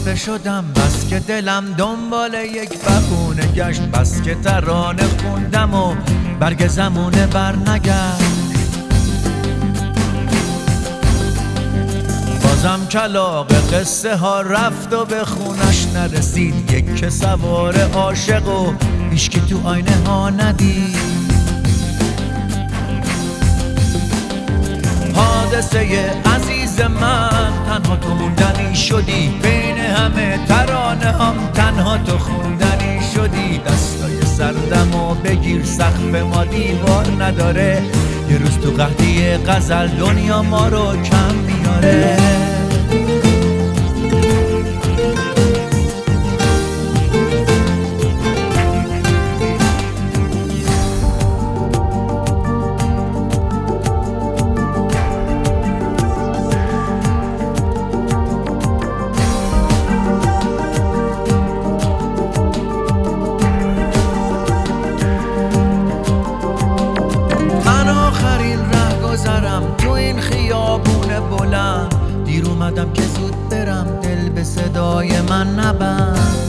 خسته شدم بس که دلم دنبال یک بهونه گشت، بس که ترانه خوندم و برگ زمونه برنگشت. بازم کلاغ قصه ها رفت و به خونش نرسید، یک که سوار عاشق و هیچکی تو آینه ها ندید. حادثه عزیز من، تنها تو موندنی شدی، بین همه ترانه هم تنها تو خوندنی شدی. دستای سردم و بگیر، سقف ما دیوار نداره، یه روز تو قحطی غزل دنیا ما رو کم میاره. تو این خیابون بلند دیر اومدم که زود برم، دل به صدای من نبند.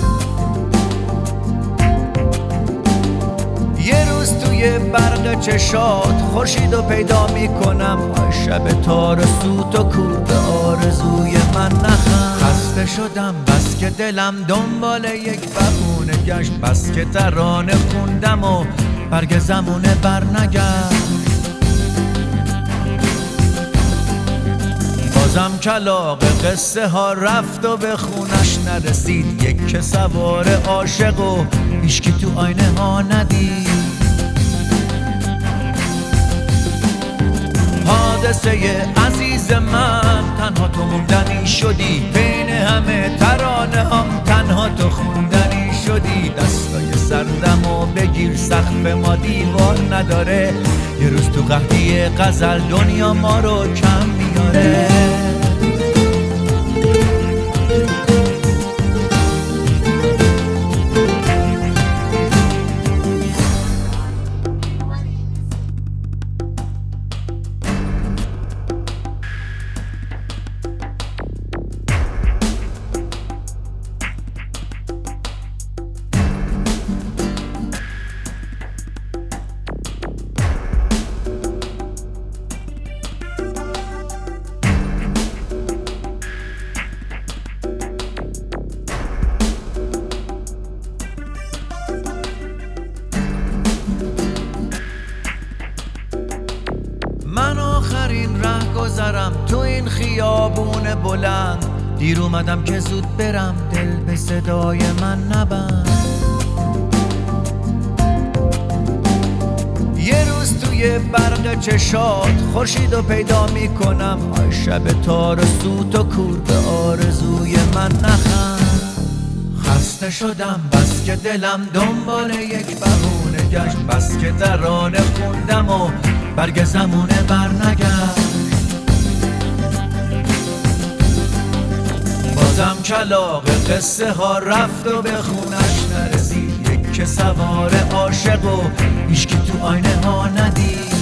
یه روز توی برق چشات خورشیدو پیدا میکنم، آی شب تار سوت و کور به آرزوی من نخند. خسته شدم بس که دلم دنبال یک بهونه گشت، بس که ترانه خوندم و برگ زمونه برنگشت. بازم کلاغ قصه ها رفت و به خونش نرسید، یک که سوار عاشق و هیچکی تو آینه ها ندید. حادثه عزیز من، تنها تو موندنی شدی، بین همه ترانه هم تنها تو خوندنی شدی. دستای سردم و بگیر، سقف ما دیوار نداره، یه روز تو قحطی غزل دنیا ما رو کم میاره. من آخرین ره گذرم تو این خیابون بلند، دیر اومدم که زود برم، دل به صدای من نبند. یه روز توی برق چشات خورشیدو پیدا میکنم، آی شب تار سوت و کور به آرزوی من نخند. خسته شدم بس که دلم دنبال یک بهونه گشت، بس که ترانه خوندم و برگ زمونه برنگشت. بازم کلاغ قصه ها رفت و به خونش نرسید، یک که سوار عاشق و هیچکی تو آینه ها ندید.